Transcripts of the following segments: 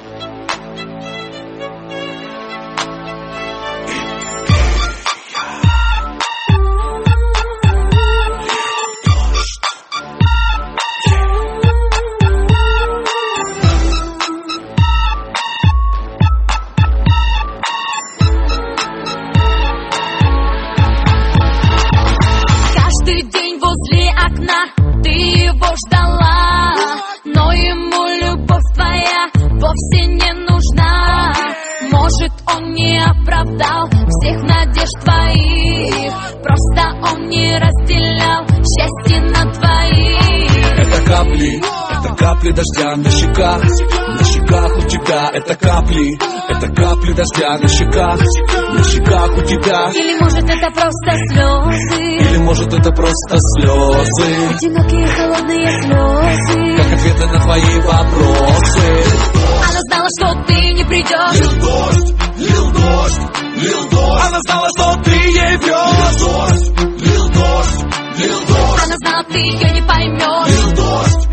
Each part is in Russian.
Каждый день возле окна ты его ждала, но ему любовь твоя вовсе не нужна. Может, он не оправдал всех надежд твоих, просто он не разделял счастье на двоих. Это капли дождя на щеках у тебя. Это капли дождя на щеках у тебя. Или может это просто слезы, или может это просто слезы, одинокие холодные слезы, как ответы на твои вопросы. Она знала, что ты не придешь. Лил дождь. Она знала, что ты ей врешь. Лил дождь. Она знала, ты ее не поймешь. Лил дождь.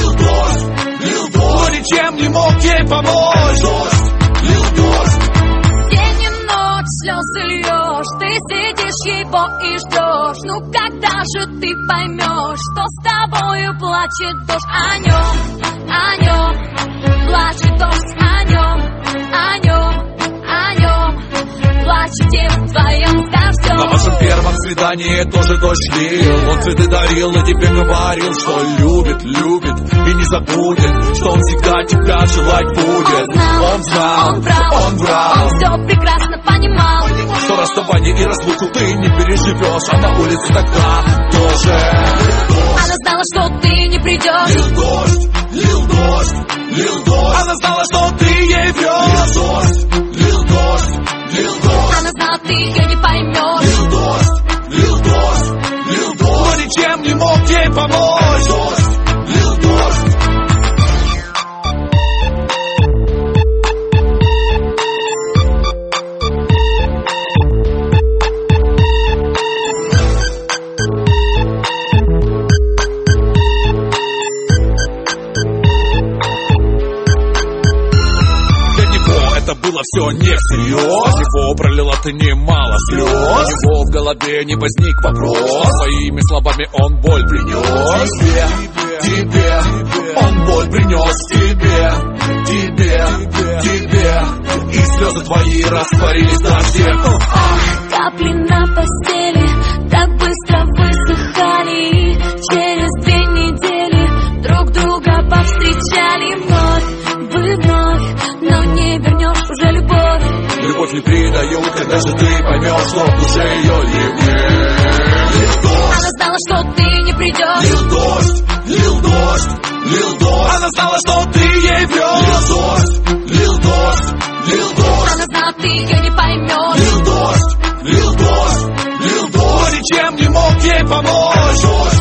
Но ничем не мог ей помочь. Лил дождь. День и ночь слезы льешь, ты сидишь его и ждешь. Ну когда же ты поймешь, что с тобою плачет дождь? О нем плачет дождь, о нем плачете вдвоем с дождем. На вашем первом свидании тоже дождь лил. Он цветы дарил, но тебе говорил, что любит и не забудет, что он всегда тебя желать будет. Он брал, он все прекрасно понимал, что расставание и разлуку ты не переживешь, а на улице тогда тоже. Она знала, что ты не придешь. Лил дождь. Она знала, что ты ей врешь. Лил дождь. Она знала, ты ее не поймешь. Лил дождь. Но ничем не мог ей помочь. Лил дождь. Это было все не всерьез. Его пролила ты немало слез. У него в голове не возник вопрос. Своими словами он боль принес тебе. Он боль принес тебе. И слезы твои растворились в дожде. Капли на постели так быстро высыхали. Через 2 недели друг друга повстречали вновь, но не вернешь уже любовь. Любовь не предают, когда же ты поймешь, что в душе ее нет. Она знала, что ты не придешь. Лил дождь. Она знала, что ты ей врешь. Лил дождь. Она знала, ты ее не поймешь. Лил дождь. Но ничем не мог ей помочь.